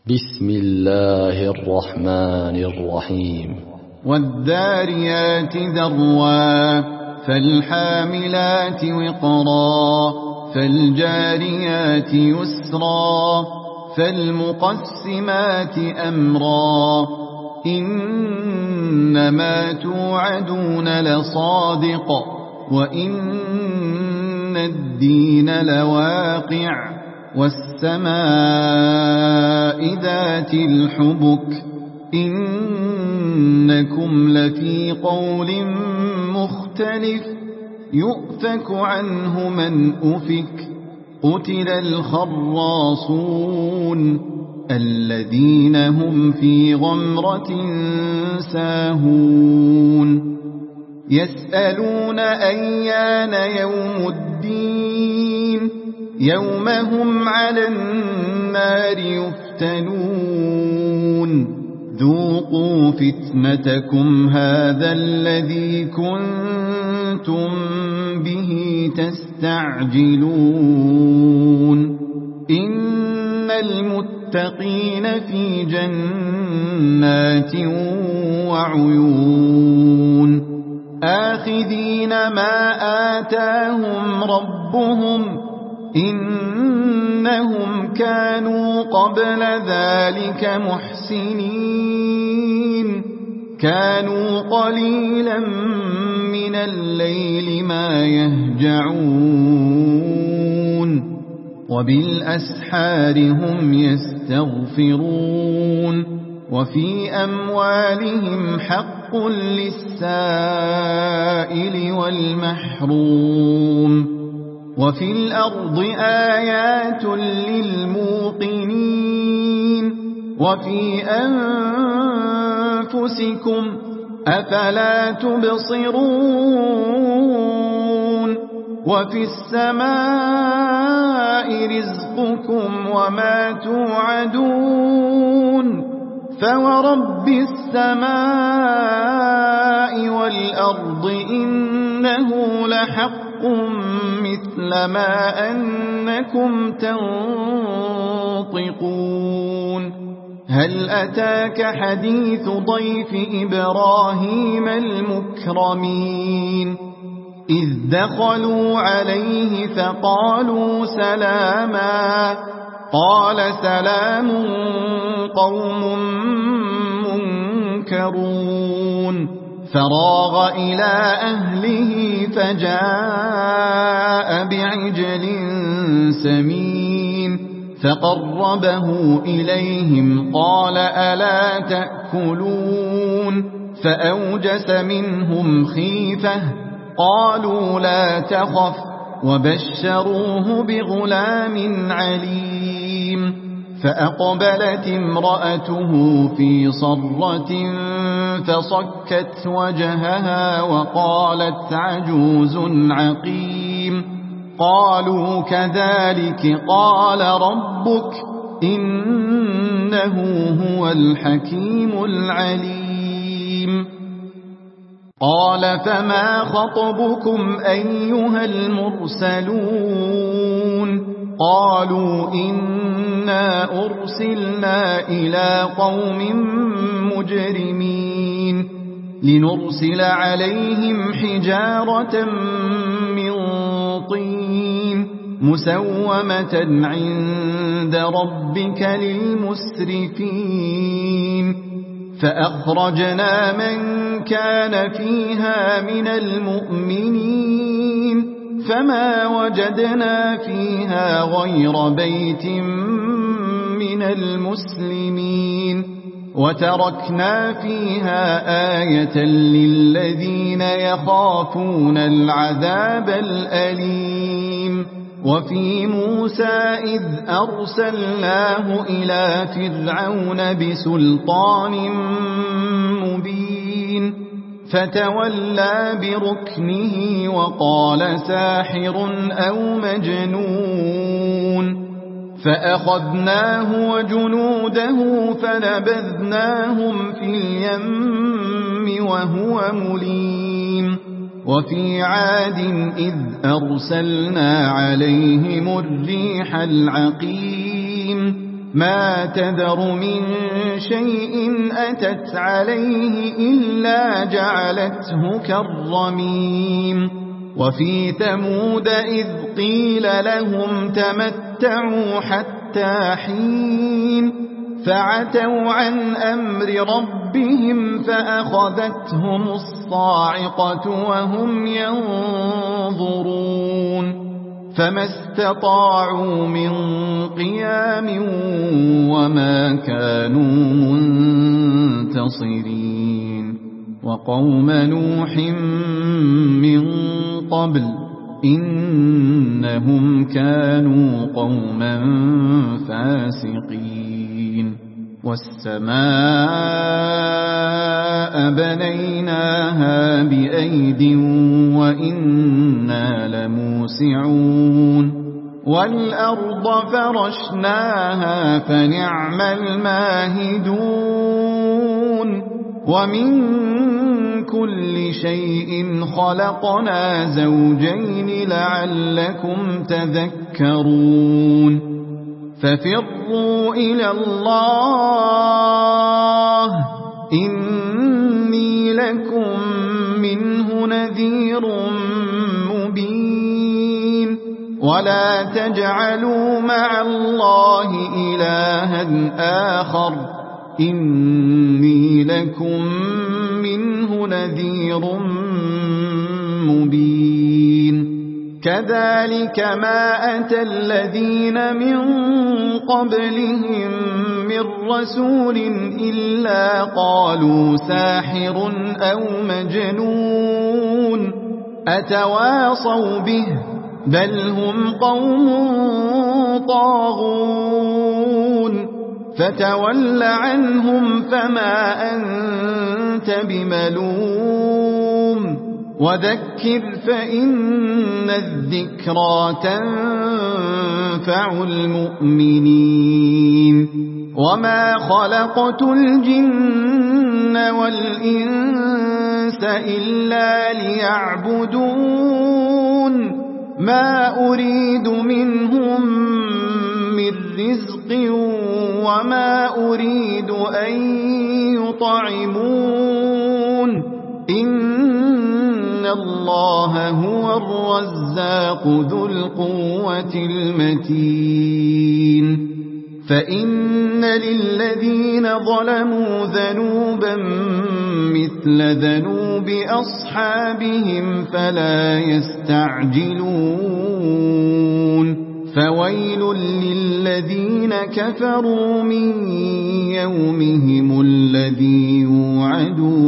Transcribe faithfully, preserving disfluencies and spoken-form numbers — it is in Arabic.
بسم الله الرحمن الرحيم والذاريات ذروا فالحاملات وقرا فالجاريات يسرا فالمقسمات أمرا إنما توعدون لصادق وإن الدين لواقع والسماء ذات الحبك إنكم لفي قول مختلف يؤفك عنه من أفك قتل الخراصون الذين هم في غمرة ساهون يسألون أيان يوم الدين يوم هم على النار يفتنون ذوقوا فتنتكم هذا الذي كنتم به تستعجلون إن المتقين في جنات وعيون آخذين ما آتاهم ربهم إنهم كانوا قبل ذلك محسنين كانوا قليلا من الليل ما يهجعون وبالأسحار هم يستغفرون وفي أموالهم حق للسائل والمحروم وفي الأرض آيات للموقنين وفي أنفسكم أفلا تبصرون وفي السماء رزقكم وما توعدون فورب السماء والأرض إنه لحق مثل ما أنكم تنطقون هل أتاك حديث ضيف إبراهيم المكرمين إذ دخلوا عليه فقالوا سلاما قال سلام قوم منكرون فراغ إلى أهله فجاء بعجل سمين فقربه إليهم قال ألا تأكلون فأوجس منهم خيفة قالوا لا تخف وبشروه بغلام عليم فأقبلت امرأته في صرة فصكت وجهها وقالت عجوز عقيم قالوا كذلك قال ربك إنه هو الحكيم العليم قال فما خطبكم أيها المرسلون قالوا إنا أرسلنا إلى قوم مجرمين لنرسل عليهم حجارة من طين مسومة عند ربك للمسرفين فأخرجنا من كان فيها من المؤمنين فما وجدنا فيها غير بيت من المسلمين وتركنا فيها آية للذين يخافون العذاب الأليم وفي موسى إذ أرسلناه إلى فرعون بسلطان مبين فتولى بركنه وقال ساحر أو مجنون فأخذناه وجنوده فنبذناهم في اليم وهو مليم وفي عاد إذ أرسلنا عليهم الريح العقيم ما تذر من شيء أتت عليه إلا جعلته كالرميم وفي ثمود إذ قيل لهم تمتعوا حتى حين فعتوا عن أمر ربهم فأخذتهم الصاعقة وهم ينظرون فما استطاعوا من قيام وما كانوا منتصرين وقوم نوح من قبل إنهم كانوا قوما فاسقين والسماء بنيناها بأيد وإنا لموسعون والأرض فرشناها فنعم الماهدون ومن كل شيء خلقنا زوجين لعلكم تذكرون ففروا إلى الله إني لكم منه نذير مبين ولا تجعلوا مع الله إلها آخر إني لكم منه نذير مبين كذلك ما أتى الذين من قبلهم من رسول إلا قالوا ساحر أو مجنون أتواصوا به بل هم قوم طاغون فتول عنهم فما أنت بملوم وذكر فإن الذكرى تنفع المؤمنين وما خلقت الجن والإنس إلا ليعبدون ما أريد منهم من رزق وما أريد أن يطعمون إن الله هو الرزاق ذو القوة المتين فإن للذين ظلموا ذنوبا مثل ذنوب أصحابهم فلا يستعجلون فويل للذين كفروا من يومهم الذي يوعدون